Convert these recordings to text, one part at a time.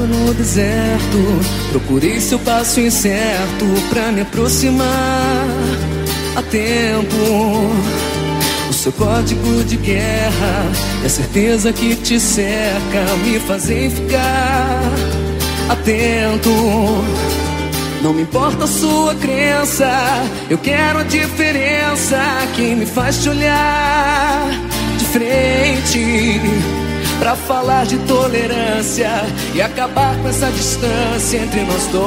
caminhava no deserto, procurei seu passo incerto pra me aproximar a tempo. O seu código de guerra e a certeza que te cerca me fazem ficar atento. Não me importa a sua crença, eu quero a diferença que me faz te olhar de frente, pra falar de tolerância e acabar com essa distância entre nós dois.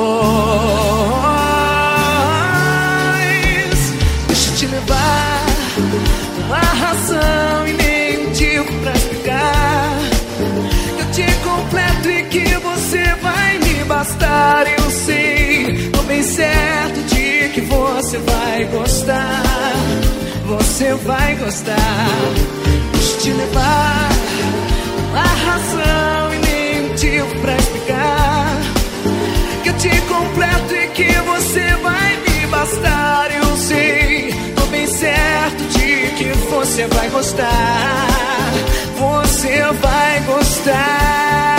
Deixa eu te levar com a razão e nem motivo pra explicar. Eu te completo e que você vai me bastar. Eu sei, tô bem certo de que você vai gostar. Você vai gostar. Deixa eu te levar com a razão e nem motivo pra explicar. Que eu te completo e que você vai me bastar. Eu sei, tô bem certo de que você vai gostar. Você vai gostar.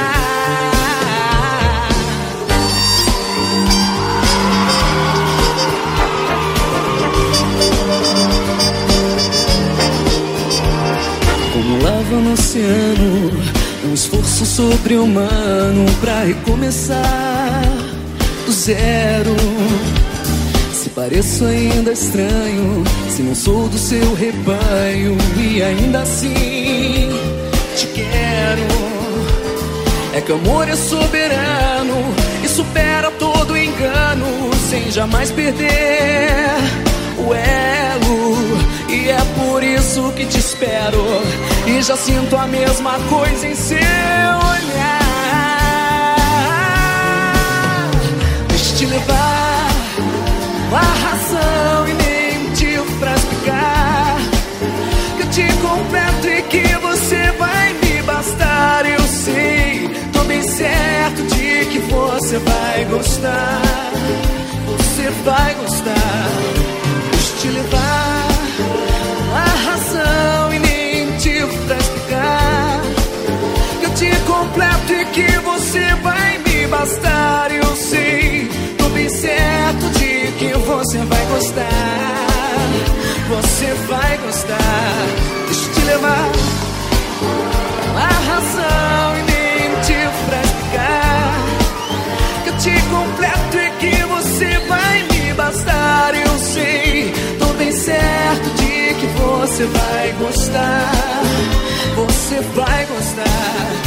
Como lava no oceano, um esforço sobre-humano pra recomeçar do zero. Se pareço ainda estranho, se não sou do seu rebanho, e ainda assim te quero. É que o amor é soberano e supera todo engano, sem jamais perder o elo. E é por isso que te espero, e já sinto a mesma coisa em seu olhar. Deixa eu te levar com a razão e nem motivo pra explicar. Que eu te completo e que você vai me bastar. Eu sei, tô bem certo de que você vai gostar. Você vai gostar. Deixa eu te levar com a razão e nem motivo pra explicar. Que eu te completo e que você vai me bastar. Eu sei, tô bem certo de que você vai gostar. Você vai gostar. Deixa eu te levar com a razão e nem motivo pra explicar. Que eu te completo e que você vai me bastar. Eu sei, tô bem certo de que você vai gostar. Você vai gostar.